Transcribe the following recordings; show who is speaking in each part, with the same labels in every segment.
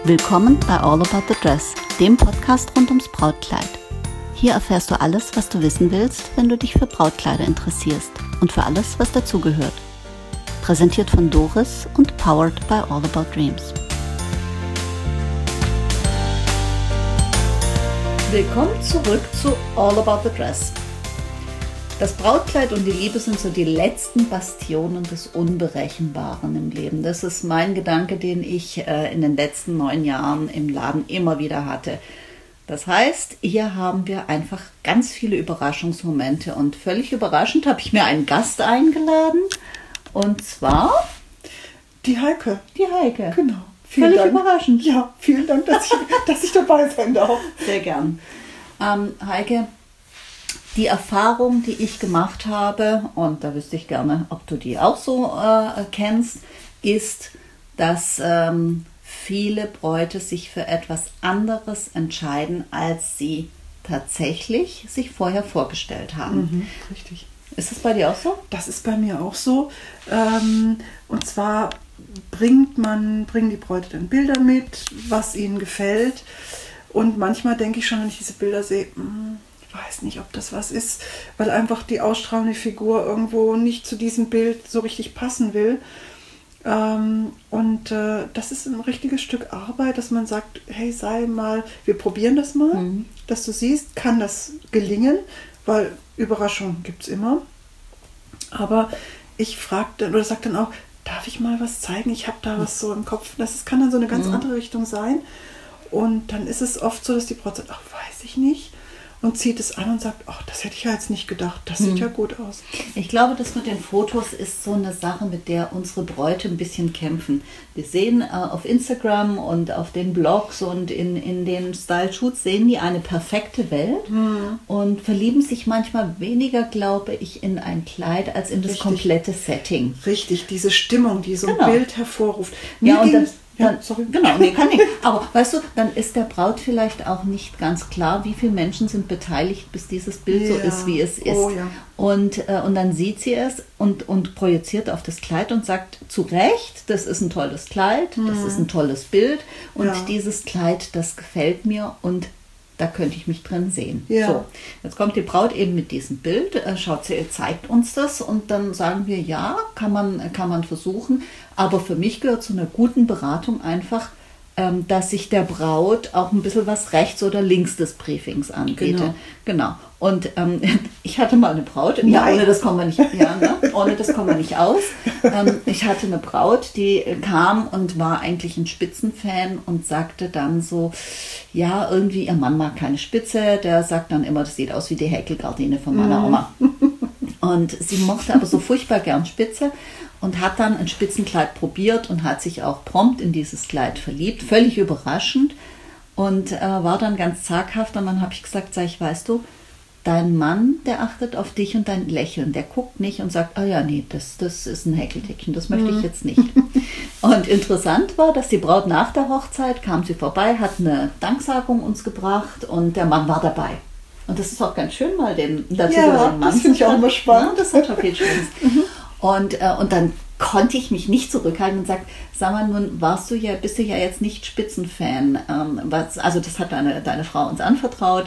Speaker 1: Willkommen bei All About the Dress, dem Podcast rund ums Brautkleid. Hier erfährst du alles, was du wissen willst, wenn du dich für Brautkleider interessierst und für alles, was dazugehört. Präsentiert von Doris und powered by All About Dreams. Willkommen zurück zu All About the Dress. Das Brautkleid und die Liebe sind so die letzten Bastionen des Unberechenbaren im Leben. Das ist mein Gedanke, den ich in den letzten 9 Jahren im Laden immer wieder hatte. Das heißt, hier haben wir einfach ganz viele Überraschungsmomente und völlig überraschend habe ich mir einen Gast eingeladen und zwar
Speaker 2: die Heike.
Speaker 1: Die Heike.
Speaker 2: Genau.
Speaker 1: Völlig überraschend.
Speaker 2: Ja, vielen Dank, dass ich dabei sein darf.
Speaker 1: Sehr gern. Heike, die Erfahrung, die ich gemacht habe, und da wüsste ich gerne, ob du die auch so kennst, ist, dass viele Bräute sich für etwas anderes entscheiden, als sie tatsächlich sich vorher vorgestellt haben.
Speaker 2: Richtig.
Speaker 1: Ist das bei dir auch so?
Speaker 2: Das ist bei mir auch so. Und zwar bringen die Bräute dann Bilder mit, was ihnen gefällt. Und manchmal denke ich schon, wenn ich diese Bilder sehe, ich weiß nicht, ob das was ist, weil einfach die ausstrahlende Figur irgendwo nicht zu diesem Bild so richtig passen will. Das ist ein richtiges Stück Arbeit, dass man sagt, hey, wir probieren das mal, dass du siehst, kann das gelingen, weil Überraschungen gibt es immer. Aber ich frage dann oder sage dann auch, darf ich mal was zeigen? Ich habe da was so im Kopf. Das kann dann so eine ganz andere Richtung sein. Und dann ist es oft so, dass die Braut sagt, ach, weiß ich nicht. Und zieht es an und sagt, ach, das hätte ich ja jetzt nicht gedacht. Das sieht ja gut aus.
Speaker 1: Ich glaube, das mit den Fotos ist so eine Sache, mit der unsere Bräute ein bisschen kämpfen. Wir sehen auf Instagram und auf den Blogs und in den Style-Shoots sehen die eine perfekte Welt und verlieben sich manchmal weniger, glaube ich, in ein Kleid als in das komplette Setting.
Speaker 2: Richtig, diese Stimmung, die so ein Bild hervorruft.
Speaker 1: Kann nicht. Aber weißt du, dann ist der Braut vielleicht auch nicht ganz klar, wie viele Menschen sind beteiligt, bis dieses Bild so ist, wie es ist.
Speaker 2: Oh, ja.
Speaker 1: Und dann sieht sie es und projiziert auf das Kleid und sagt zu Recht, das ist ein tolles Kleid, das ist ein tolles Bild und dieses Kleid, das gefällt mir und da könnte ich mich drin sehen.
Speaker 2: Ja.
Speaker 1: So, jetzt kommt die Braut eben mit diesem Bild, zeigt uns das und dann sagen wir, ja, kann man versuchen. Aber für mich gehört zu einer guten Beratung einfach, dass sich der Braut auch ein bisschen was rechts oder links des Briefings anbiete. Genau. Und ich hatte mal eine Braut, ohne das kommen wir nicht aus. Ich hatte eine Braut, die kam und war eigentlich ein Spitzenfan und sagte dann so, ja, irgendwie, ihr Mann mag keine Spitze, der sagt dann immer, das sieht aus wie die Häkelgardine von meiner Oma. Und sie mochte aber so furchtbar gern Spitze und hat dann ein Spitzenkleid probiert und hat sich auch prompt in dieses Kleid verliebt, völlig überraschend und war dann ganz zaghaft und dann habe ich gesagt, weißt du, dein Mann, der achtet auf dich und dein Lächeln, der guckt nicht und sagt, das ist ein Häkeldeckchen, das möchte ich jetzt nicht. Und interessant war, dass die Braut nach der Hochzeit kam sie vorbei, hat eine Danksagung uns gebracht und der Mann war dabei. Und das ist auch ganz schön, mal den Mann
Speaker 2: das finde ich auch immer spannend.
Speaker 1: Das hat auch viel Schönes. Und dann konnte ich mich nicht zurückhalten und sagte, sag mal, nun bist du ja jetzt nicht Spitzenfan. Also das hat deine Frau uns anvertraut.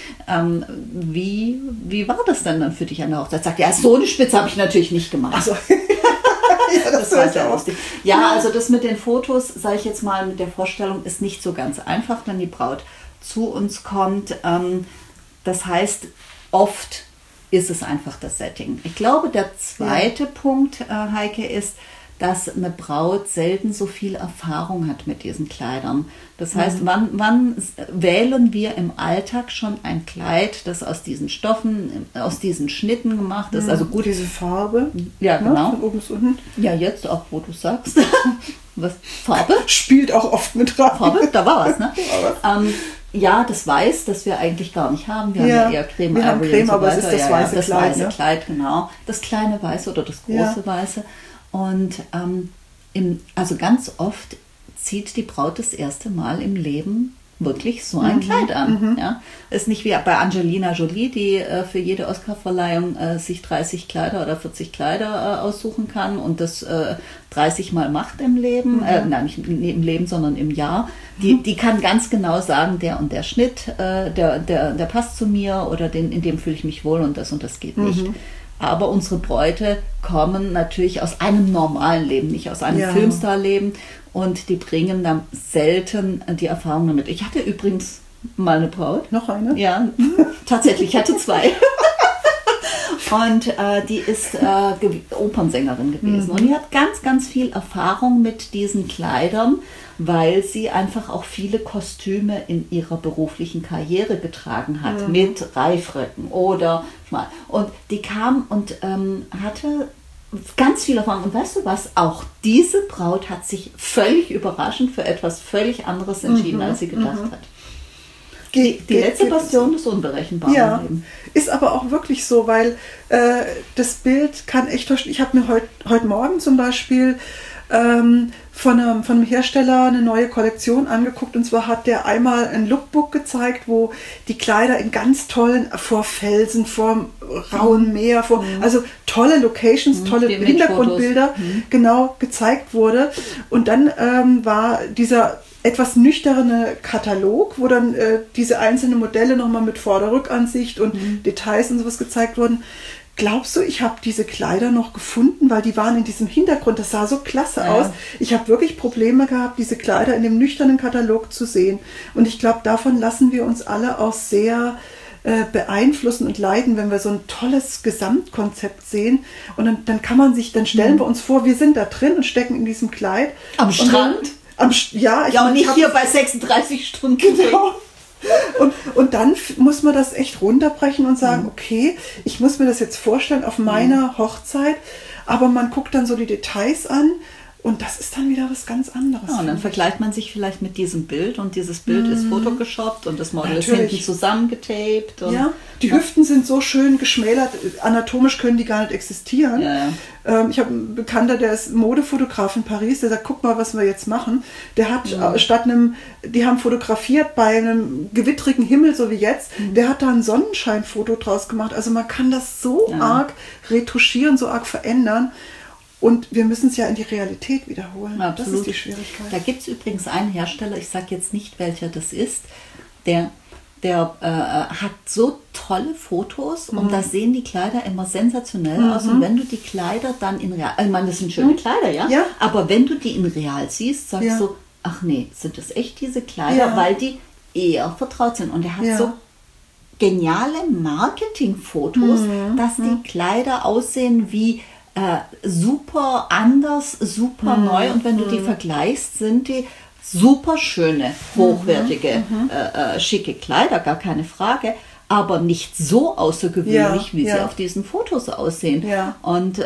Speaker 1: Wie war das denn dann für dich an der Hochzeit? Sagt, ja, so eine Spitze habe ich natürlich nicht gemacht.
Speaker 2: Also, ja, das war
Speaker 1: sehr lustig. Ja, also das mit den Fotos, sage ich jetzt mal, mit der Vorstellung ist nicht so ganz einfach, wenn die Braut zu uns kommt. Das heißt, oft ist es einfach das Setting. Ich glaube, der zweite Punkt, Heike, ist, dass eine Braut selten so viel Erfahrung hat mit diesen Kleidern. Das heißt, wann wählen wir im Alltag schon ein Kleid, das aus diesen Stoffen, aus diesen Schnitten gemacht ist? Also gut,
Speaker 2: diese Farbe.
Speaker 1: Ja, genau.
Speaker 2: Von oben bis unten.
Speaker 1: Ja, jetzt auch, wo du sagst. Was? Farbe?
Speaker 2: Spielt auch oft mit rein.
Speaker 1: Farbe, da war was, ne? Ja, das Weiß, das wir eigentlich gar nicht haben. Wir haben ja eher Creme.
Speaker 2: Wir haben Creme, aber es ist das weiße
Speaker 1: das
Speaker 2: Kleid.
Speaker 1: Das weiße Kleid, genau. Das kleine Weiße oder das große Weiße. Und also ganz oft zieht die Braut das erste Mal im Leben wirklich so ein Kleid an. Ja? Ist nicht wie bei Angelina Jolie, die für jede Oscarverleihung sich 30 Kleider oder 40 Kleider aussuchen kann und das 30 Mal macht im Leben, nein, nicht im Leben, sondern im Jahr. Die kann ganz genau sagen, der und der Schnitt, der passt zu mir oder in dem fühle ich mich wohl und das geht nicht. Aber unsere Bräute kommen natürlich aus einem normalen Leben, nicht aus einem Filmstar-Leben. Und die bringen dann selten die Erfahrung damit. Ich hatte übrigens mal eine Braut.
Speaker 2: Noch eine?
Speaker 1: Ja, tatsächlich, ich hatte 2. Und die ist Opernsängerin gewesen. Und die hat ganz, ganz viel Erfahrung mit diesen Kleidern, weil sie einfach auch viele Kostüme in ihrer beruflichen Karriere getragen hat. Mit Reifröcken oder schmal. Und die kam und hatte ganz viel Erfahrung. Und weißt du was? Auch diese Braut hat sich völlig überraschend für etwas völlig anderes entschieden, als sie gedacht hat. Die letzte Passion des Unberechenbaren.
Speaker 2: Ja, ist aber auch wirklich so, weil das Bild kann echt... Ich habe mir heute Morgen zum Beispiel von einem Hersteller eine neue Kollektion angeguckt, und zwar hat der einmal ein Lookbook gezeigt, wo die Kleider in ganz tollen, vor Felsen, vor rauen Meer, also tolle Locations, tolle Hintergrundbilder genau gezeigt wurde, und dann war dieser etwas nüchterne Katalog, wo dann diese einzelnen Modelle nochmal mit Vorder-Rückansicht und Details und sowas gezeigt wurden. Glaubst du, ich habe diese Kleider noch gefunden, weil die waren in diesem Hintergrund, das sah so klasse aus. Ich habe wirklich Probleme gehabt, diese Kleider in dem nüchternen Katalog zu sehen. Und ich glaube, davon lassen wir uns alle auch sehr beeinflussen und leiden, wenn wir so ein tolles Gesamtkonzept sehen. Und dann stellen wir uns vor, wir sind da drin und stecken in diesem Kleid.
Speaker 1: Am Strand?
Speaker 2: Und
Speaker 1: nicht hier bei 36 Stunden.
Speaker 2: Genau. Und dann muss man das echt runterbrechen und sagen, okay, ich muss mir das jetzt vorstellen auf meiner Hochzeit, aber man guckt dann so die Details an und das ist dann wieder was ganz anderes.
Speaker 1: Ja, und dann vergleicht man sich vielleicht mit diesem Bild und dieses Bild ist photoshoppt und das Model ist hinten zusammengetaped. Und
Speaker 2: die Hüften sind so schön geschmälert, anatomisch können die gar nicht existieren. Ich habe einen Bekannter, der ist Modefotograf in Paris, der sagt, guck mal, was wir jetzt machen. Der hat die haben fotografiert bei einem gewittrigen Himmel, so wie jetzt, der hat da ein Sonnenscheinfoto draus gemacht. Also man kann das so arg retuschieren, so arg verändern. Und wir müssen es ja in die Realität wiederholen.
Speaker 1: Absolut.
Speaker 2: Das ist die Schwierigkeit.
Speaker 1: Da gibt es übrigens einen Hersteller, ich sage jetzt nicht, welcher das ist, der hat so tolle Fotos und da sehen die Kleider immer sensationell aus. Und wenn du die Kleider dann in real, ich meine, das sind schöne Kleider, ja? Aber wenn du die in real siehst, sagst du, ach nee, sind das echt diese Kleider, weil die eher vertraut sind. Und er hat so geniale Marketingfotos, dass die Kleider aussehen wie super anders, super neu, und wenn du die vergleichst, sind die super schöne, hochwertige, schicke Kleider, gar keine Frage, aber nicht so außergewöhnlich, wie sie auf diesen Fotos aussehen. Und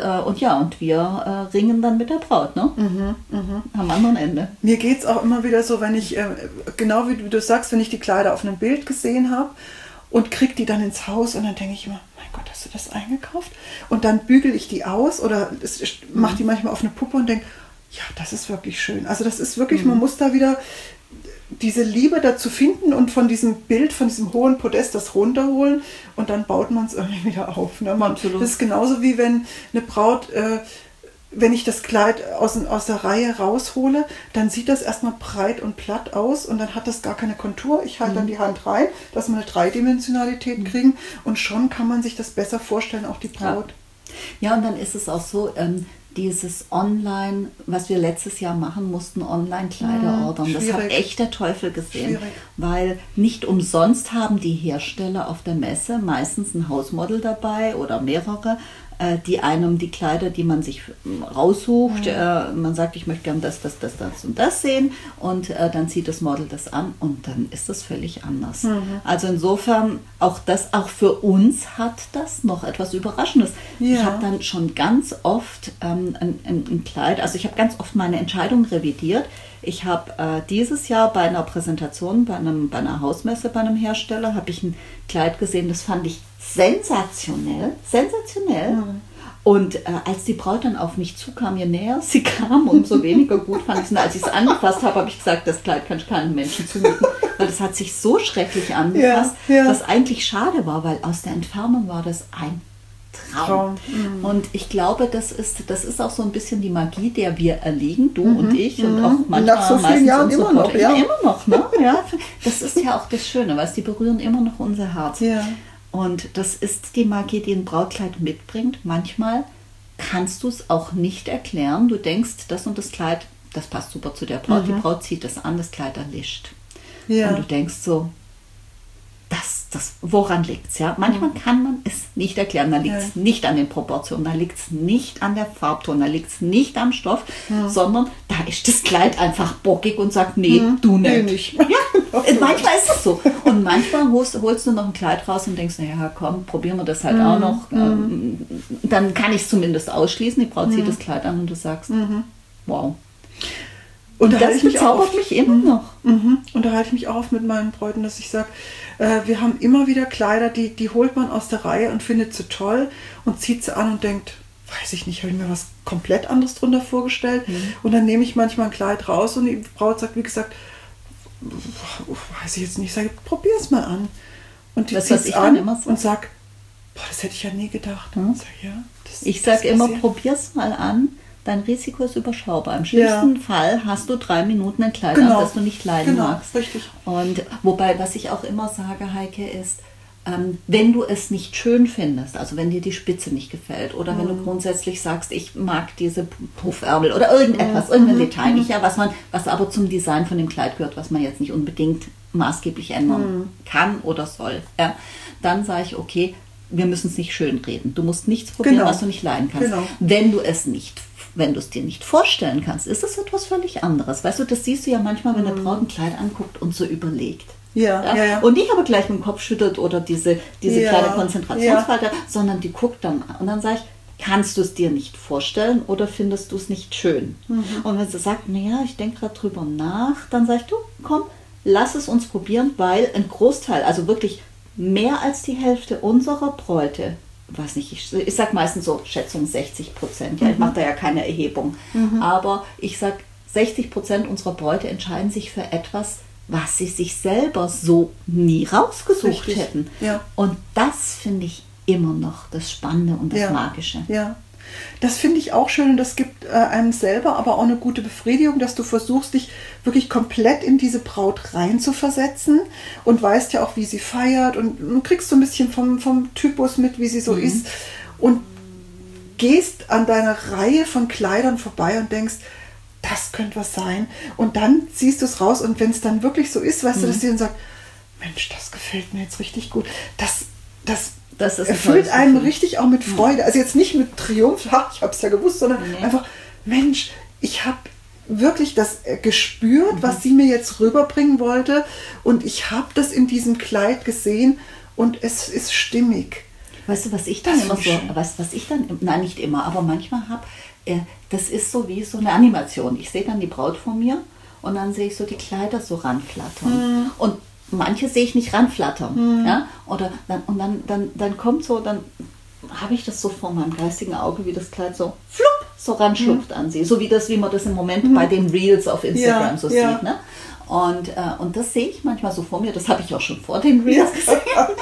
Speaker 1: wir ringen dann mit der Braut, ne? Am anderen Ende.
Speaker 2: Mir geht es auch immer wieder so, wenn ich, genau wie du sagst, wenn ich die Kleider auf einem Bild gesehen habe und kriege die dann ins Haus und dann denke ich immer, mein Gott, hast du das eingekauft? Und dann bügele ich die aus oder mache die manchmal auf eine Puppe und denke, ja, das ist wirklich schön. Also das ist wirklich, man muss da wieder diese Liebe dazu finden und von diesem Bild, von diesem hohen Podest das runterholen und dann baut man es irgendwie wieder auf. Ne? Das ist genauso wie wenn eine Braut, wenn ich das Kleid aus der Reihe raushole, dann sieht das erstmal breit und platt aus und dann hat das gar keine Kontur. Ich halte dann die Hand rein, dass wir eine Dreidimensionalität kriegen und schon kann man sich das besser vorstellen, auch die Braut.
Speaker 1: Ja, und dann ist es auch so, dieses Online, was wir letztes Jahr machen mussten, Online-Kleider ordern. Das hat echt der Teufel gesehen, weil nicht umsonst haben die Hersteller auf der Messe meistens ein Hausmodel dabei oder mehrere, die einem die Kleider, die man sich raussucht, man sagt, ich möchte gerne das und das sehen und dann zieht das Model das an und dann ist das völlig anders. Also insofern, auch für uns hat das noch etwas Überraschendes. Ich habe dann schon ganz oft ein Kleid, also ich habe ganz oft meine Entscheidung revidiert. Ich habe dieses Jahr bei einer Präsentation, bei einer Hausmesse, bei einem Hersteller, habe ich ein Kleid gesehen, das fand ich sensationell. Und als die Braut dann auf mich zukam, je näher sie kam, umso weniger gut fand ich es. Und als ich es angefasst habe, habe ich gesagt, das Kleid kann ich keinem Menschen zumuten. Weil das hat sich so schrecklich angefasst, was eigentlich schade war, weil aus der Entfernung war das ein Traum. Und ich glaube, das ist auch so ein bisschen die Magie, der wir erliegen, du und ich und auch manchmal
Speaker 2: nach so vielen Jahren immer noch. Ja.
Speaker 1: Immer noch, ne? Ja, das ist ja auch das Schöne, weil die berühren immer noch unser Herz.
Speaker 2: Ja.
Speaker 1: Und das ist die Magie, die ein Brautkleid mitbringt. Manchmal kannst du es auch nicht erklären. Du denkst, das und das Kleid, das passt super zu der Braut. Die Braut zieht das an, das Kleid erlischt. Ja. Und du denkst so, woran liegt es? Ja? Manchmal kann man es nicht erklären. Da liegt es nicht an den Proportionen, da liegt es nicht an der Farbton, da liegt es nicht am Stoff, sondern da ist das Kleid einfach bockig und sagt, nee, du nicht. Ja, manchmal ist es so. Und manchmal holst du noch ein Kleid raus und denkst, naja, komm, probieren wir das halt auch noch. Dann kann ich es zumindest ausschließen. Die Braut zieht das Kleid an und du sagst, wow. Und das bezaubert mich immer noch.
Speaker 2: Und da halte ich mich auch auf mit meinen Bräuten, dass ich sage, wir haben immer wieder Kleider, die holt man aus der Reihe und findet sie toll und zieht sie an und denkt, weiß ich nicht, habe ich mir was komplett anderes drunter vorgestellt. Und dann nehme ich manchmal ein Kleid raus und die Braut sagt, wie gesagt, weiß ich jetzt nicht, ich sage, probier es mal an. Und die zieht es an und sagt, boah, das hätte ich ja nie gedacht.
Speaker 1: Ich sage immer, probier es mal an. Dein Risiko ist überschaubar. Im schlimmsten Fall hast du 3 Minuten ein Kleid an, das du nicht leiden magst.
Speaker 2: Richtig.
Speaker 1: Und wobei, was ich auch immer sage, Heike, ist, wenn du es nicht schön findest, also wenn dir die Spitze nicht gefällt oder wenn du grundsätzlich sagst, ich mag diese Puffärmel oder irgendetwas, irgendein Detail nicht, was aber zum Design von dem Kleid gehört, was man jetzt nicht unbedingt maßgeblich ändern kann oder soll, dann sage ich, okay, wir müssen es nicht schön reden. Du musst nichts probieren, was du nicht leiden kannst. Wenn du es dir nicht vorstellen kannst, ist es etwas völlig anderes. Weißt du, das siehst du ja manchmal, wenn eine Braut ein Kleid anguckt und so überlegt.
Speaker 2: Ja.
Speaker 1: Und nicht aber gleich mit dem Kopf schüttelt oder diese kleine Konzentrationsfalte, sondern die guckt dann und dann sage ich, kannst du es dir nicht vorstellen oder findest du es nicht schön? Und wenn sie sagt, naja, ich denke gerade drüber nach, dann sage ich, du, komm, lass es uns probieren, weil ein Großteil, also wirklich mehr als die Hälfte unserer Bräute, weiß nicht, ich sage meistens so Schätzung 60%, ja, ich mache da ja keine Erhebung, aber ich sage 60% unserer Bräute entscheiden sich für etwas, was sie sich selber so nie rausgesucht hätten. Ja. Und das finde ich immer noch das Spannende und das Magische.
Speaker 2: Ja. Das finde ich auch schön und das gibt einem selber aber auch eine gute Befriedigung, dass du versuchst, dich wirklich komplett in diese Braut reinzuversetzen und weißt ja auch, wie sie feiert und kriegst so ein bisschen vom Typus mit, wie sie so ist und gehst an deiner Reihe von Kleidern vorbei und denkst, das könnte was sein. Und dann ziehst du es raus und wenn es dann wirklich so ist, weißt du, dass sie dann sagt, Mensch, das gefällt mir jetzt richtig gut. Das erfüllt einen richtig auch mit Freude. Also jetzt nicht mit Triumph, ich habe es ja gewusst, sondern einfach, Mensch, ich habe wirklich das gespürt, was sie mir jetzt rüberbringen wollte und ich habe das in diesem Kleid gesehen und es ist stimmig.
Speaker 1: Weißt du, was ich dann immer so, nein, nicht immer, aber manchmal habe, das ist so wie so eine Animation. Ich sehe dann die Braut vor mir und dann sehe ich so die Kleider so ranflattern. Und manche sehe ich nicht ranflattern. Ja? Oder dann kommt so, dann habe ich das so vor meinem geistigen Auge, wie das Kleid so flupp, so ranschlupft an sie. So wie man das im Moment bei den Reels auf Instagram sieht. Ne? Und das sehe ich manchmal so vor mir. Das habe ich auch schon vor den Reels gesehen.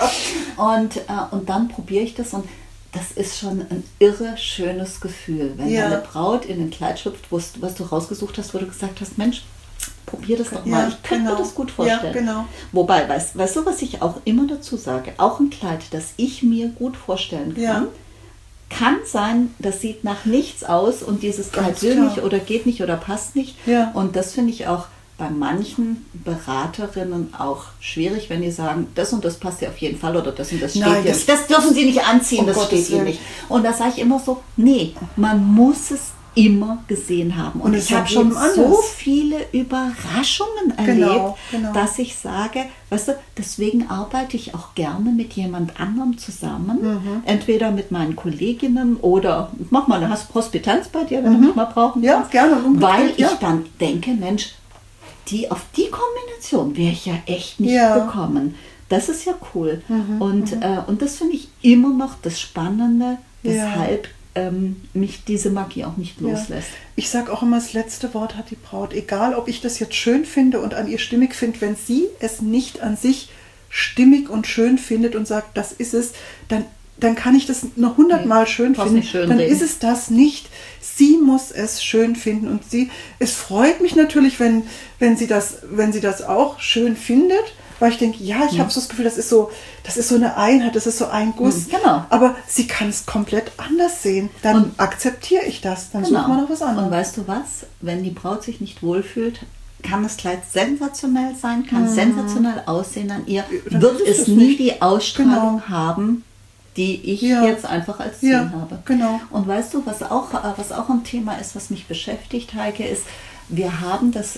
Speaker 1: Und dann probiere ich das und das ist schon ein irre schönes Gefühl, wenn deine Braut in ein Kleid schlüpft, was du rausgesucht hast, wo du gesagt hast, Mensch, probier das doch mal. Ich könnte mir das gut vorstellen.
Speaker 2: Ja, genau.
Speaker 1: Wobei, weißt du, was ich auch immer dazu sage? Auch ein Kleid, das ich mir gut vorstellen kann sein, das sieht nach nichts aus und dieses Kleid will nicht oder geht nicht oder passt nicht. Ja. Und das finde ich auch bei manchen Beraterinnen auch schwierig, wenn die sagen, das und das passt ja auf jeden Fall oder das und das steht dir nicht. Das dürfen sie nicht anziehen, das steht ihnen nicht. Und da sage ich immer so, nee, man muss es immer gesehen haben. Und ich habe schon so viele Überraschungen erlebt, dass ich sage, weißt du, deswegen arbeite ich auch gerne mit jemand anderem zusammen, entweder mit meinen Kolleginnen oder mach mal eine Hospitanz bei dir, wenn du mich mal brauchen kannst.
Speaker 2: Ja, gerne.
Speaker 1: Weil ich dann denke, Mensch, auf die Kombination wäre ich ja echt nicht gekommen. Das ist ja cool. Und das finde ich immer noch das Spannende, weshalb mich diese Magie auch nicht loslässt.
Speaker 2: Ja. Ich sage auch immer, das letzte Wort hat die Braut. Egal, ob ich das jetzt schön finde und an ihr stimmig finde, wenn sie es nicht an sich stimmig und schön findet und sagt, das ist es, dann kann ich das noch 100-mal schön finden. Dann ist es das nicht. Sie muss es schön finden und es freut mich natürlich, wenn sie das auch schön findet, weil ich denke, ja, ich habe so das Gefühl, das ist so eine Einheit, das ist so ein Guss.
Speaker 1: Genau.
Speaker 2: Aber sie kann es komplett anders sehen. Dann akzeptiere ich das. Dann suchen wir noch was anderes.
Speaker 1: Und weißt du was? Wenn die Braut sich nicht wohlfühlt, kann das Kleid sensationell sein, kann sensationell aussehen an ihr, wird es nie die Ausstrahlung haben, die ich jetzt einfach als Ziel habe.
Speaker 2: Genau.
Speaker 1: Und weißt du, was auch ein Thema ist, was mich beschäftigt, Heike, ist, wir haben das,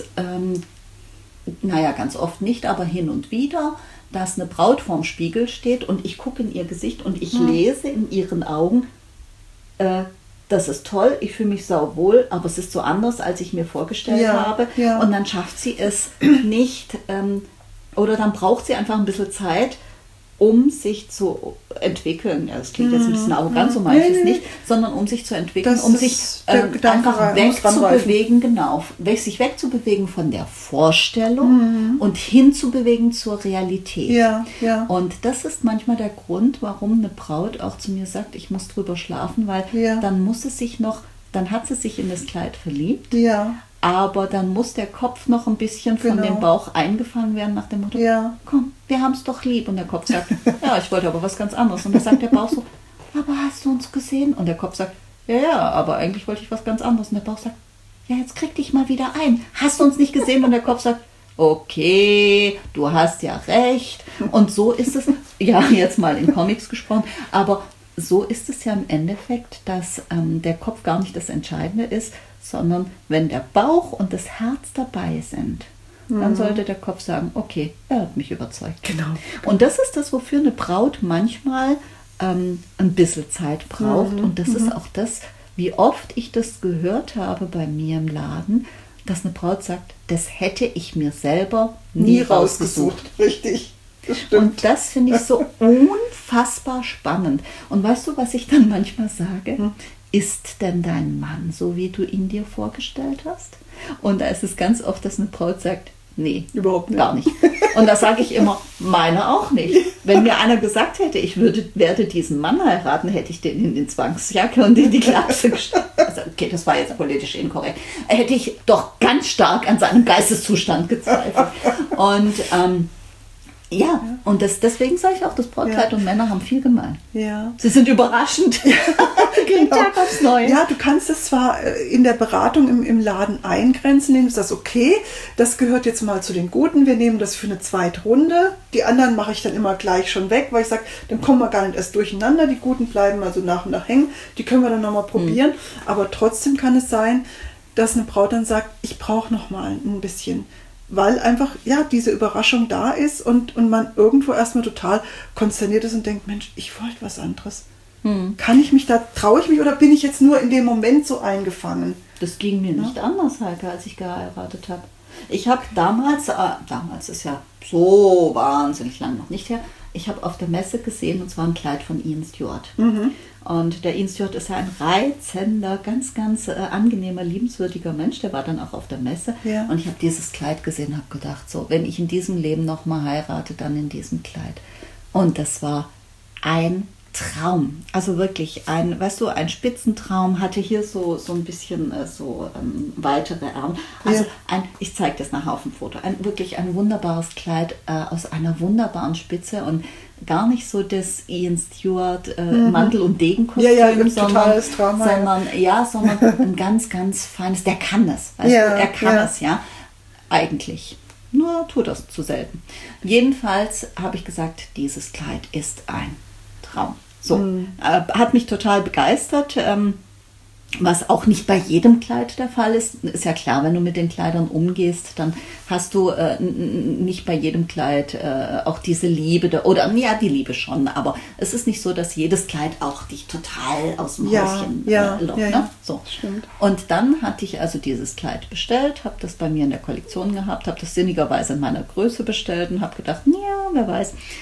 Speaker 1: ganz oft nicht, aber hin und wieder, dass eine Braut vorm Spiegel steht und ich gucke in ihr Gesicht und ich lese in ihren Augen, das ist toll, ich fühle mich sauwohl, aber es ist so anders, als ich mir vorgestellt habe. Ja. Und dann schafft sie es nicht, oder dann braucht sie einfach ein bisschen Zeit, um sich zu entwickeln. Ja, das klingt jetzt ein bisschen arrogant, so meine ich es nicht, sondern um sich zu entwickeln, um sich einfach wegzubewegen, sich wegzubewegen von der Vorstellung und hinzubewegen zur Realität.
Speaker 2: Ja, ja.
Speaker 1: Und das ist manchmal der Grund, warum eine Braut auch zu mir sagt, ich muss drüber schlafen, weil dann hat sie sich in das Kleid verliebt.
Speaker 2: Ja.
Speaker 1: Aber dann muss der Kopf noch ein bisschen von dem Bauch eingefangen werden nach dem Motto, komm, wir haben es doch lieb. Und der Kopf sagt, ja, ich wollte aber was ganz anderes. Und dann sagt der Bauch so, aber hast du uns gesehen? Und der Kopf sagt, ja, aber eigentlich wollte ich was ganz anderes. Und der Bauch sagt, ja, jetzt krieg dich mal wieder ein. Hast du uns nicht gesehen? Und der Kopf sagt, okay, du hast ja recht. Und so ist es, jetzt mal in Comics gesprochen, aber so ist es ja im Endeffekt, dass der Kopf gar nicht das Entscheidende ist, sondern wenn der Bauch und das Herz dabei sind, dann sollte der Kopf sagen, okay, er hat mich überzeugt.
Speaker 2: Genau.
Speaker 1: Und das ist das, wofür eine Braut manchmal ein bisschen Zeit braucht. Und das ist auch das, wie oft ich das gehört habe bei mir im Laden, dass eine Braut sagt, das hätte ich mir selber nie rausgesucht.
Speaker 2: Richtig. Das stimmt.
Speaker 1: Und das finde ich so unfassbar spannend. Und weißt du, was ich dann manchmal sage? Ist denn dein Mann so, wie du ihn dir vorgestellt hast? Und da ist es ganz oft, dass eine Braut sagt, nee,
Speaker 2: überhaupt nicht.
Speaker 1: Gar nicht. Und da sage ich immer, meine auch nicht. Wenn mir einer gesagt hätte, ich werde diesen Mann heiraten, hätte ich den in die Zwangsjacke und in die Klapse gesteckt. Also, okay, das war jetzt politisch inkorrekt. Hätte ich doch ganz stark an seinem Geisteszustand gezweifelt. Und und deswegen sage ich auch, das Brautkleid und Männer haben viel gemein.
Speaker 2: Ja.
Speaker 1: Sie sind überraschend. Jeden Tag aufs Neue.
Speaker 2: Ja, du kannst es zwar in der Beratung im Laden eingrenzen, indem du sagst, okay, das gehört jetzt mal zu den Guten, wir nehmen das für eine Zweitrunde. Die anderen mache ich dann immer gleich schon weg, weil ich sage, dann kommen wir gar nicht erst durcheinander. Die Guten bleiben also nach und nach hängen. Die können wir dann nochmal probieren. Aber trotzdem kann es sein, dass eine Braut dann sagt, ich brauche nochmal ein bisschen. Weil einfach, diese Überraschung da ist und man irgendwo erstmal total konsterniert ist und denkt, Mensch, ich wollte was anderes. Traue ich mich oder bin ich jetzt nur in dem Moment so eingefangen?
Speaker 1: Das ging mir nicht anders, Heike, als ich geheiratet habe. Ich habe damals ist ja so wahnsinnig lang noch nicht her, ich habe auf der Messe gesehen, und zwar ein Kleid von Ian Stewart. Und der Ian Stewart ist ja ein reizender, ganz, ganz angenehmer, liebenswürdiger Mensch. Der war dann auch auf der Messe. Ja. Und ich habe dieses Kleid gesehen und habe gedacht, so, wenn ich in diesem Leben nochmal heirate, dann in diesem Kleid. Und das war ein Traum. Also wirklich ein Spitzentraum, hatte hier so ein bisschen weitere Ärmel. Also ich zeige das nachher auf dem Foto. Wirklich ein wunderbares Kleid aus einer wunderbaren Spitze und gar nicht so das Ian Stewart Mantel- und Degenkostüm, sondern ein ganz, ganz feines, der kann das. Er kann es, eigentlich. Nur tut das zu selten. Jedenfalls habe ich gesagt, dieses Kleid ist ein Traum. So, hat mich total begeistert, was auch nicht bei jedem Kleid der Fall ist. Ist ja klar, wenn du mit den Kleidern umgehst, dann hast du nicht bei jedem Kleid auch diese Liebe, die Liebe schon, aber es ist nicht so, dass jedes Kleid auch dich total aus dem Häuschen lockt. Ne? So.
Speaker 2: Stimmt.
Speaker 1: Und dann hatte ich also dieses Kleid bestellt, habe das bei mir in der Kollektion gehabt, habe das sinnigerweise in meiner Größe bestellt und habe gedacht, wer weiß.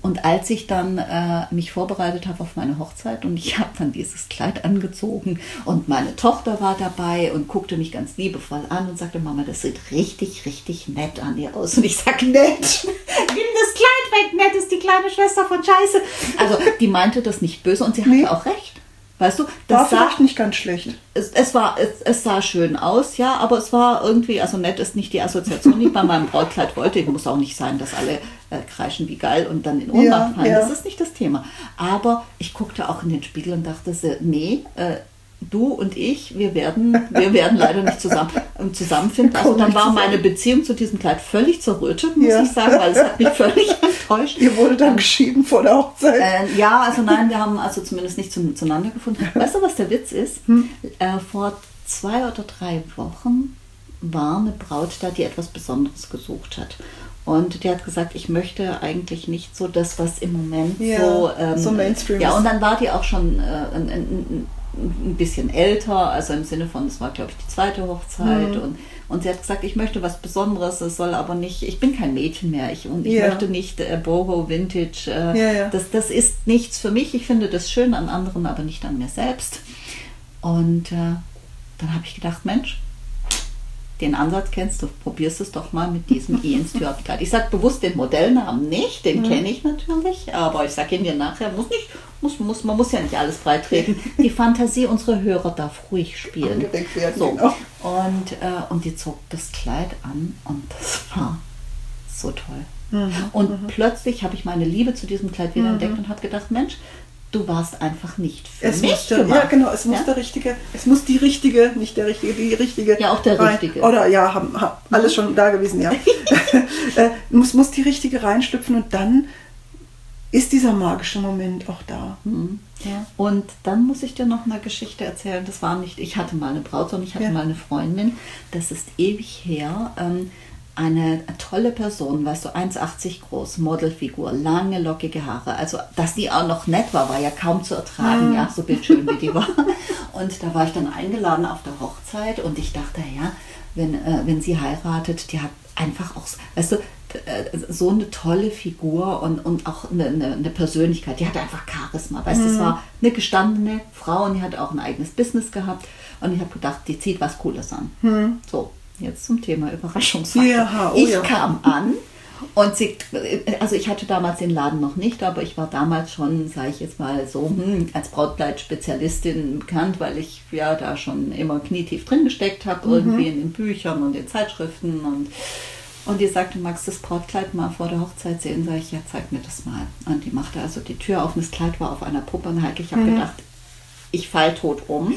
Speaker 1: Und als ich dann mich vorbereitet habe auf meine Hochzeit und ich habe dann dieses Kleid angezogen und meine Tochter war dabei und guckte mich ganz liebevoll an und sagte, Mama, das sieht richtig, richtig nett an dir aus. Und ich sage, nett, nimm das Kleid weg, nett ist die kleine Schwester von Scheiße. Also die meinte das nicht böse und sie hatte auch recht. Weißt du, das
Speaker 2: war vielleicht nicht ganz schlecht.
Speaker 1: Es sah schön aus, ja, aber es war irgendwie, also nett ist nicht die Assoziation, die ich bei meinem Brautkleid wollte. Ich muss auch nicht sein, dass alle kreischen wie geil und dann in Ohnmacht fallen. Das ist nicht das Thema. Aber ich guckte auch in den Spiegel und dachte, nee, du und ich, wir werden leider nicht zusammenfinden. Also dann war meine Beziehung zu diesem Kleid völlig zerrüttet, muss ich sagen, weil es hat mich völlig enttäuscht.
Speaker 2: Ihr wurde dann geschieden vor der Hochzeit?
Speaker 1: Ja, also nein, wir haben also zumindest nicht zueinander gefunden. Weißt du, was der Witz ist? Vor 2 oder 3 Wochen war eine Braut da, die etwas Besonderes gesucht hat. Und die hat gesagt, ich möchte eigentlich nicht so das, was im Moment
Speaker 2: so Mainstream ist.
Speaker 1: Ja, und dann war die auch schon ein bisschen älter, also im Sinne von, es war, glaube ich, die 2. Hochzeit und sie hat gesagt, ich möchte was Besonderes, es soll aber nicht, ich bin kein Mädchen mehr, ich möchte nicht Boho, Vintage, das ist nichts für mich, ich finde das schön an anderen, aber nicht an mir selbst. Und dann habe ich gedacht, Mensch, den Ansatz kennst du, probierst es doch mal mit diesem Ian Stewart Kleid. Ich sage bewusst den Modellnamen nicht, den kenne ich natürlich, aber ich sage ihn dir nachher, man muss ja nicht alles breitreten. Die Fantasie unserer Hörer darf ruhig spielen. So. Und die zog das Kleid an und das war so toll. Und plötzlich habe ich meine Liebe zu diesem Kleid wieder entdeckt und habe gedacht, Mensch, du warst einfach nicht für mich gemacht.
Speaker 2: Ja, genau, es muss die richtige, nicht der richtige, die richtige.
Speaker 1: Ja, auch der richtige.
Speaker 2: Oder ja, haben alles schon da gewesen, ja. muss die richtige reinschlüpfen und dann ist dieser magische Moment auch da.
Speaker 1: Ja. Und dann muss ich dir noch eine Geschichte erzählen. Das war nicht, ich hatte mal eine Braut, sondern ich hatte mal eine Freundin. Das ist ewig her. Eine tolle Person, weißt du, 1,80 groß, Modelfigur, lange, lockige Haare. Also, dass die auch noch nett war ja kaum zu ertragen, ja, so bildschön wie die war. Und da war ich dann eingeladen auf der Hochzeit und ich dachte, ja, wenn sie heiratet, die hat einfach auch, weißt du, so eine tolle Figur und auch eine Persönlichkeit, die hatte einfach Charisma, weißt du, es war eine gestandene Frau und die hat auch ein eigenes Business gehabt und ich habe gedacht, die zieht was Cooles an. So. Jetzt zum Thema Überraschungsfaktor. Ich kam an und also ich hatte damals den Laden noch nicht, aber ich war damals schon, sage ich jetzt mal so, als Brautkleid-Spezialistin bekannt, weil ich ja da schon immer knietief drin gesteckt habe, irgendwie in den Büchern und den Zeitschriften und die sagte, magst du das Brautkleid mal vor der Hochzeit sehen? Sag ich, ja, zeig mir das mal. Und die machte also die Tür auf und das Kleid war auf einer Puppe und ich habe gedacht, ich fall tot um.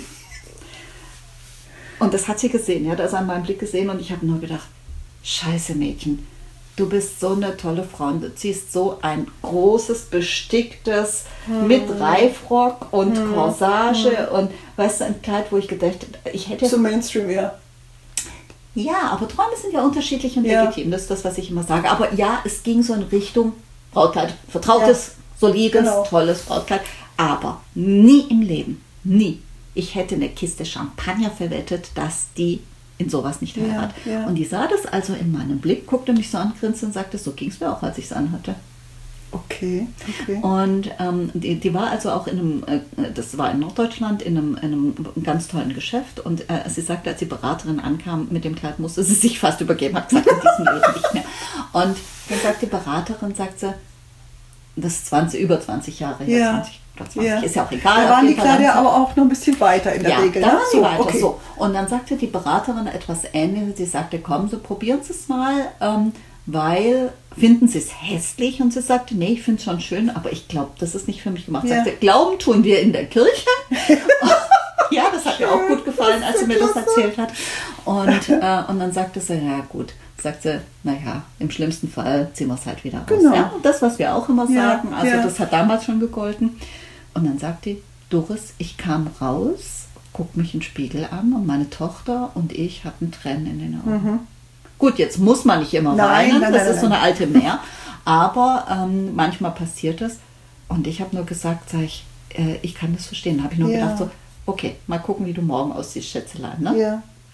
Speaker 1: Und das hat sie gesehen, ja, das an meinem Blick gesehen und ich habe nur gedacht, scheiße Mädchen, du bist so eine tolle Frau und du ziehst so ein großes, besticktes, mit Reifrock und Corsage und weißt du, ein Kleid, wo ich gedacht, ich hätte...
Speaker 2: Zum Mainstream, ja.
Speaker 1: Ja, aber Träume sind ja unterschiedlich und legitim, das ist das, was ich immer sage. Aber ja, es ging so in Richtung Brautkleid, vertrautes, solides, tolles Brautkleid, aber nie im Leben, nie. Ich hätte eine Kiste Champagner verwettet, dass die in sowas nicht heiratet. Ja. Und die sah das also in meinem Blick, guckte mich so an, grinste und sagte, so ging es mir auch, als ich es anhatte.
Speaker 2: Okay.
Speaker 1: Und die war also auch in einem, das war in Norddeutschland, in einem ganz tollen Geschäft. Und sie sagte, als die Beraterin ankam mit dem Kleid, musste sie sich fast übergeben, hat gesagt, in diesem Leben nicht mehr. Und dann sagt die Beraterin, sagt sie, das ist über 20 Jahre her, 20, ist ja auch egal.
Speaker 2: Da waren die Kleider aber auch noch ein bisschen weiter in der Regel.
Speaker 1: Ja, da waren sie weiter. So. Und dann sagte die Beraterin etwas Ähnliches. Sie sagte, komm, so probieren Sie es mal, weil finden Sie es hässlich? Und sie sagte, nee, ich finde es schon schön, aber ich glaube, das ist nicht für mich gemacht. Sagte, Glauben tun wir in der Kirche. Ja, das hat mir auch gut gefallen, als sie mir das erzählt hat. Und dann sagte sie, ja gut, sagt sie, naja, im schlimmsten Fall ziehen wir es halt wieder raus.
Speaker 2: Genau.
Speaker 1: Ja, und das, was wir auch immer sagen, also das hat damals schon gegolten. Und dann sagt die, Doris, ich kam raus, guck mich im Spiegel an und meine Tochter und ich hatten Tränen in den Augen. Gut, jetzt muss man nicht immer weinen, das ist so eine alte Mär, aber manchmal passiert das. Und ich habe nur gesagt, sag ich kann das verstehen. Da habe ich nur gedacht so, okay, mal gucken, wie du morgen aussiehst, Schätzelein. Ne?
Speaker 2: Ja.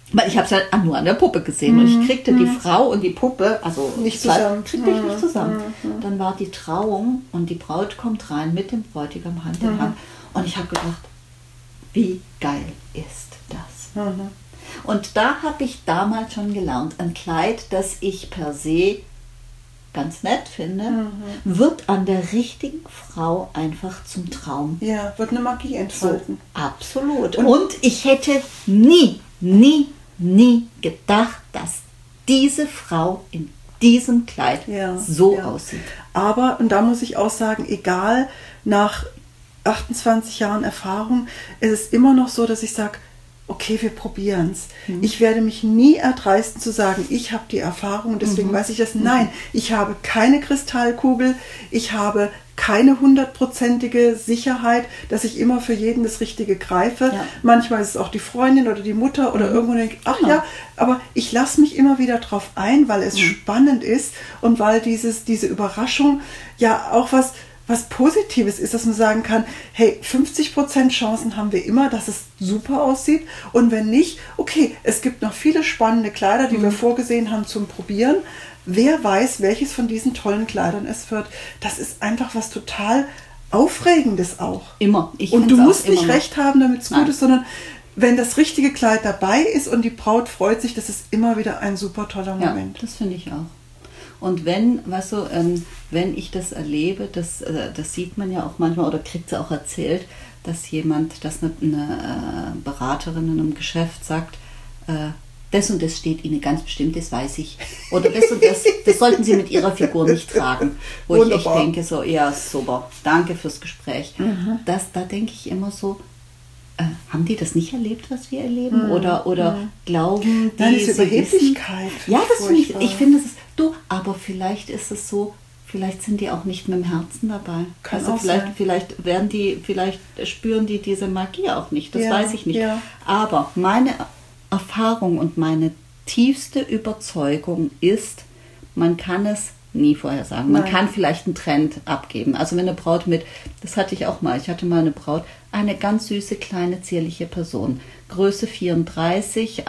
Speaker 1: Weil ich habe es ja nur an der Puppe gesehen und ich kriegte die Frau und die Puppe, also
Speaker 2: nicht zusammen.
Speaker 1: Kriegte ich nicht zusammen. Dann war die Trauung und die Braut kommt rein mit dem Bräutigam Hand in Hand und ich habe gedacht, wie geil ist das? Und da habe ich damals schon gelernt, ein Kleid, das ich per se ganz nett finde, wird an der richtigen Frau einfach zum Traum.
Speaker 2: Ja, wird eine Magie entfalten.
Speaker 1: So, absolut. Und ich hätte nie gedacht, dass diese Frau in diesem Kleid so aussieht.
Speaker 2: Aber, und da muss ich auch sagen, egal, nach 28 Jahren Erfahrung, ist es immer noch so, dass ich sage, okay, wir probieren es. Ich werde mich nie erdreisten zu sagen, ich habe die Erfahrung und deswegen weiß ich das. Nein, ich habe keine Kristallkugel, ich habe keine 100%ige Sicherheit, dass ich immer für jeden das Richtige greife. Ja. Manchmal ist es auch die Freundin oder die Mutter oder irgendwo denke, ach ja, aber ich lasse mich immer wieder drauf ein, weil es spannend ist und weil diese Überraschung ja auch was Positives ist, dass man sagen kann, hey, 50% Chancen haben wir immer, dass es super aussieht und wenn nicht, okay, es gibt noch viele spannende Kleider, die wir vorgesehen haben zum Probieren. Wer weiß, welches von diesen tollen Kleidern es wird. Das ist einfach was total Aufregendes auch.
Speaker 1: Immer.
Speaker 2: Und du musst nicht recht haben, damit es gut ist, sondern wenn das richtige Kleid dabei ist und die Braut freut sich, das ist immer wieder ein super toller Moment.
Speaker 1: Ja, das finde ich auch. Und wenn ich das erlebe, das sieht man ja auch manchmal oder kriegt es auch erzählt, dass eine Beraterin in einem Geschäft sagt, das und das steht Ihnen ganz bestimmt, das weiß ich. Oder das und das sollten Sie mit Ihrer Figur nicht tragen. Wo ich echt denke, so, ja, super, danke fürs Gespräch. Da denke ich immer so, haben die das nicht erlebt, was wir erleben? Oder glauben die...
Speaker 2: Nein, diese Überheblichkeit.
Speaker 1: Ja, das finde ich finde, es ist... aber vielleicht ist es so, vielleicht sind die auch nicht mit dem Herzen dabei. Vielleicht spüren die diese Magie auch nicht, das weiß ich nicht. Ja. Aber meine Erfahrung und meine tiefste Überzeugung ist, man kann es nie vorhersagen. Man kann vielleicht einen Trend abgeben. Also wenn eine Braut das hatte ich auch mal, ich hatte mal eine Braut, eine ganz süße, kleine, zierliche Person. Größe 34,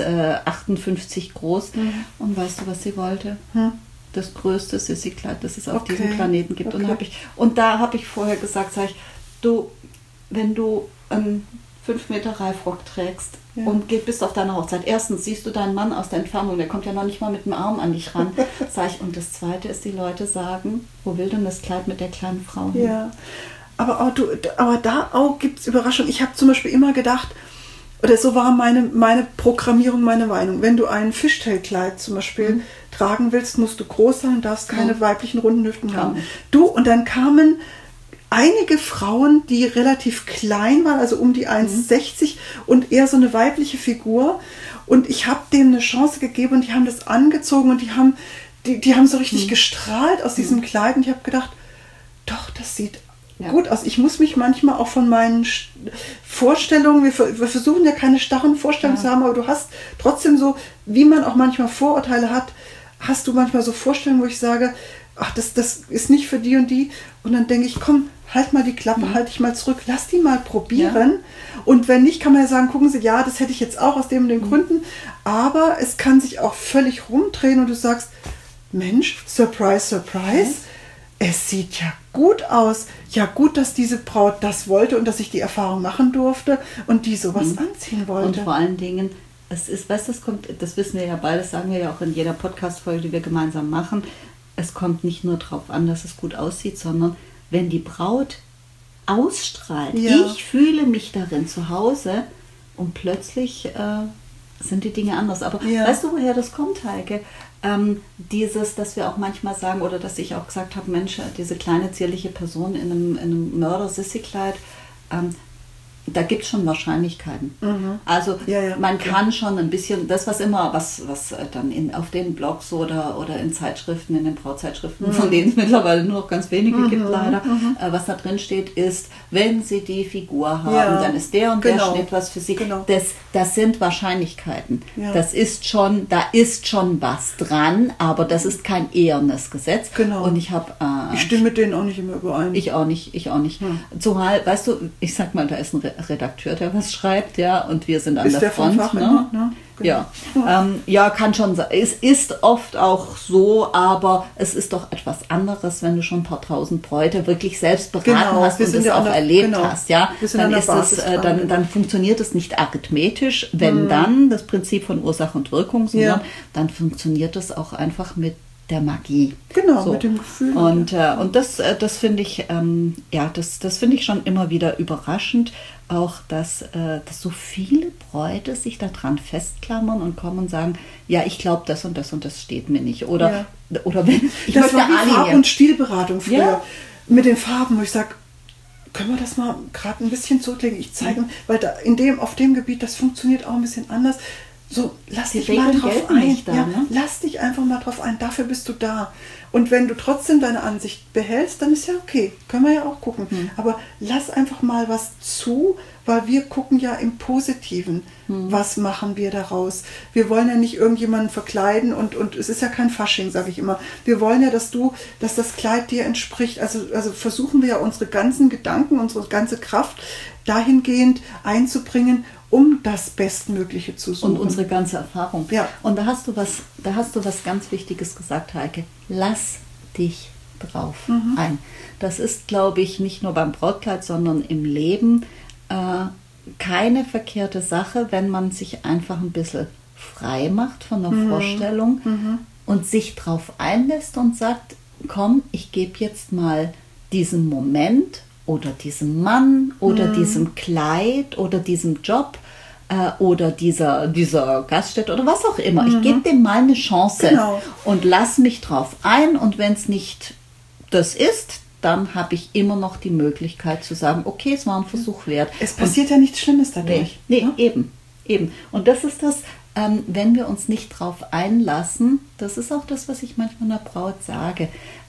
Speaker 1: 1,58 groß. Und weißt du, was sie wollte? Das größte Sissi-Kleid, das es auf diesem Planeten gibt. Und da habe ich vorher gesagt, sag ich, wenn du einen 5 Meter Reifrock trägst und bist auf deiner Hochzeit. Erstens siehst du deinen Mann aus der Entfernung, der kommt ja noch nicht mal mit dem Arm an dich ran. Sag ich, und das Zweite ist, die Leute sagen, wo will denn das Kleid mit der kleinen Frau hin?
Speaker 2: Ja, aber da auch gibt es Überraschungen. Ich habe zum Beispiel immer gedacht, oder so war meine Programmierung, meine Meinung, wenn du ein Fishtail-Kleid zum Beispiel tragen willst, musst du groß sein und darfst keine weiblichen runden Hüften haben. Und dann kamen einige Frauen, die relativ klein waren, also um die 1,60 und eher so eine weibliche Figur. Und ich habe denen eine Chance gegeben und die haben das angezogen und die haben so richtig gestrahlt aus diesem Kleid. Und ich habe gedacht, doch, das sieht gut aus. Ich muss mich manchmal auch von meinen Vorstellungen, wir versuchen ja keine starren Vorstellungen zu haben, aber du hast trotzdem so, wie man auch manchmal Vorurteile hat, hast du manchmal so Vorstellungen, wo ich sage, ach, das ist nicht für die und die. Und dann denke ich, komm, halt mal die Klappe, halt dich mal zurück, lass die mal probieren. Ja. Und wenn nicht, kann man ja sagen, gucken Sie, ja, das hätte ich jetzt auch aus dem und den Gründen. Aber es kann sich auch völlig rumdrehen und du sagst, Mensch, Surprise, Surprise, es sieht ja gut aus. Ja, gut, dass diese Braut das wollte und dass ich die Erfahrung machen durfte und die sowas anziehen wollte.
Speaker 1: Und vor allen Dingen, es ist, weißt du, das wissen wir ja beide, das sagen wir ja auch in jeder Podcast-Folge, die wir gemeinsam machen, es kommt nicht nur darauf an, dass es gut aussieht, sondern wenn die Braut ausstrahlt, ich fühle mich darin zu Hause und plötzlich sind die Dinge anders. Aber weißt du, woher das kommt, Heike? Dass wir auch manchmal sagen, oder dass ich auch gesagt habe, Mensch, diese kleine zierliche Person in einem Mörder-Sissi-Kleid, da gibt es schon Wahrscheinlichkeiten. Also man kann schon ein bisschen, das was dann auf den Blogs oder in Zeitschriften, in den Brautzeitschriften, von denen es mittlerweile nur noch ganz wenige gibt leider, was da drin steht, ist, wenn sie die Figur haben, dann ist der und der Schnitt was für sie. Genau. Das sind Wahrscheinlichkeiten. Ja. Da ist schon was dran, aber das ist kein ehernes Gesetz.
Speaker 2: Genau.
Speaker 1: Und
Speaker 2: ich stimme mit denen auch nicht immer überein.
Speaker 1: Ich auch nicht. Zumal, weißt du, ich sag mal, da ist ein Redakteur, der was schreibt, ja, und wir sind an
Speaker 2: Ist
Speaker 1: der Front.
Speaker 2: Fach
Speaker 1: Ne?
Speaker 2: immer, ne? Genau.
Speaker 1: Ja, kann schon sein. Es ist oft auch so, aber es ist doch etwas anderes, wenn du schon ein paar tausend Bräute wirklich selbst beraten hast und es auch erlebt hast, ja. Dann ist es, dann funktioniert es nicht arithmetisch, wenn dann das Prinzip von Ursache und Wirkung, sondern dann funktioniert es auch einfach mit der Magie.
Speaker 2: Genau, so. Mit dem Gefühl.
Speaker 1: Und das finde ich, das finde ich schon immer wieder überraschend, auch dass so viele Bräute sich daran festklammern und kommen und sagen, ja, ich glaube, das und das steht mir nicht. Oder wenn ich
Speaker 2: das war wie Farb- und Stilberatung früher mit den Farben, wo ich sage, können wir das mal gerade ein bisschen zurücklegen? Ich zeige, weil da auf dem Gebiet, das funktioniert auch ein bisschen anders. So, lass dich mal drauf ein. Lass dich einfach mal drauf ein. Dafür bist du da. Und wenn du trotzdem deine Ansicht behältst, dann ist ja okay. Können wir ja auch gucken. Aber lass einfach mal was zu, weil wir gucken ja im Positiven. Was machen wir daraus? Wir wollen ja nicht irgendjemanden verkleiden und es ist ja kein Fasching, sage ich immer. Wir wollen ja, dass das Kleid dir entspricht. Also versuchen wir ja unsere ganzen Gedanken, unsere ganze Kraft dahingehend einzubringen, um das Bestmögliche zu suchen.
Speaker 1: Und unsere ganze Erfahrung.
Speaker 2: Ja.
Speaker 1: Und da hast du was ganz Wichtiges gesagt, Heike. Lass dich drauf ein. Das ist, glaube ich, nicht nur beim Brautkleid, sondern im Leben keine verkehrte Sache, wenn man sich einfach ein bisschen frei macht von der Vorstellung und sich drauf einlässt und sagt, komm, ich gebe jetzt mal diesem Moment oder diesem Mann oder diesem Kleid oder diesem Job oder dieser Gaststätte oder was auch immer. Ich gebe dem mal eine Chance und lass mich drauf ein, und wenn es nicht das ist, dann habe ich immer noch die Möglichkeit zu sagen, okay, es war ein Versuch wert.
Speaker 2: Es passiert ja nichts Schlimmes dadurch.
Speaker 1: Nee, eben. Und das ist das, wenn wir uns nicht drauf einlassen, das ist auch das, was ich manchmal einer Braut sage,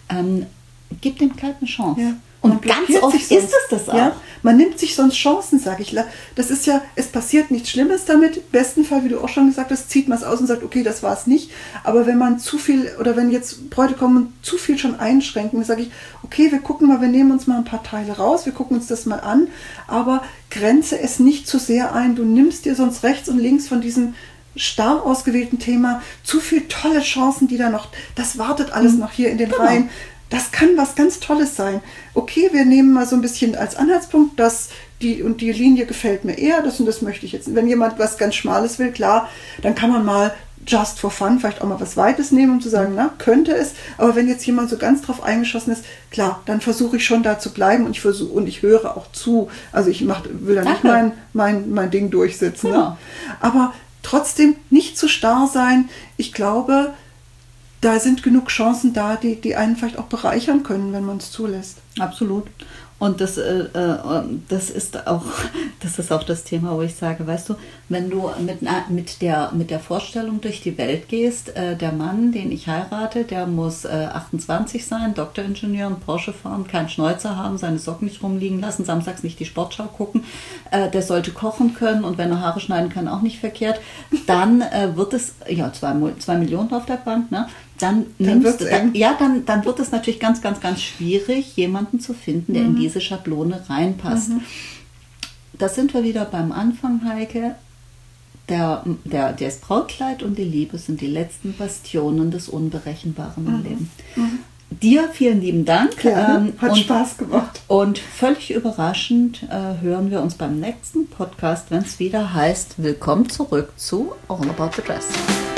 Speaker 1: gib dem Kleid eine Chance.
Speaker 2: Ja.
Speaker 1: Und ganz oft ist es das auch.
Speaker 2: Ja, man nimmt sich sonst Chancen, sage ich. Das ist ja, es passiert nichts Schlimmes damit. Im besten Fall, wie du auch schon gesagt hast, zieht man es aus und sagt, okay, das war es nicht. Aber wenn man zu viel, oder wenn jetzt Bräute kommen und zu viel schon einschränken, dann sage ich, okay, wir gucken mal, wir nehmen uns mal ein paar Teile raus, wir gucken uns das mal an, aber grenze es nicht zu sehr ein. Du nimmst dir sonst rechts und links von diesem starr ausgewählten Thema zu viele tolle Chancen, die da noch, das wartet alles noch hier in den Reihen. Das kann was ganz Tolles sein. Okay, wir nehmen mal so ein bisschen als Anhaltspunkt, dass die Linie gefällt mir eher, das und das möchte ich jetzt. Wenn jemand was ganz Schmales will, klar, dann kann man mal just for fun vielleicht auch mal was Weites nehmen, um zu sagen, na, könnte es. Aber wenn jetzt jemand so ganz drauf eingeschossen ist, klar, dann versuche ich schon da zu bleiben und ich höre auch zu. Also ich will da nicht mein Ding durchsetzen.
Speaker 1: Genau.
Speaker 2: Ne? Aber trotzdem nicht zu starr sein. Ich glaube, da sind genug Chancen da, die einen vielleicht auch bereichern können, wenn man es zulässt.
Speaker 1: Absolut. Und das ist auch das Thema, wo ich sage, weißt du, wenn du mit der Vorstellung durch die Welt gehst, der Mann, den ich heirate, der muss 28 sein, Doktoringenieur, einen Porsche fahren, keinen Schnäuzer haben, seine Socken nicht rumliegen lassen, samstags nicht die Sportschau gucken, der sollte kochen können und wenn er Haare schneiden kann, auch nicht verkehrt, dann wird es, 2 Millionen auf der Bank, ne? Dann wird es natürlich ganz, ganz, ganz schwierig, jemanden zu finden, der in diese Schablone reinpasst. Da sind wir wieder beim Anfang, Heike. Das Brautkleid und die Liebe sind die letzten Bastionen des Unberechenbaren im Leben. Dir vielen lieben Dank.
Speaker 2: Hat Spaß gemacht.
Speaker 1: Und völlig überraschend hören wir uns beim nächsten Podcast, wenn es wieder heißt, willkommen zurück zu All About the Dress.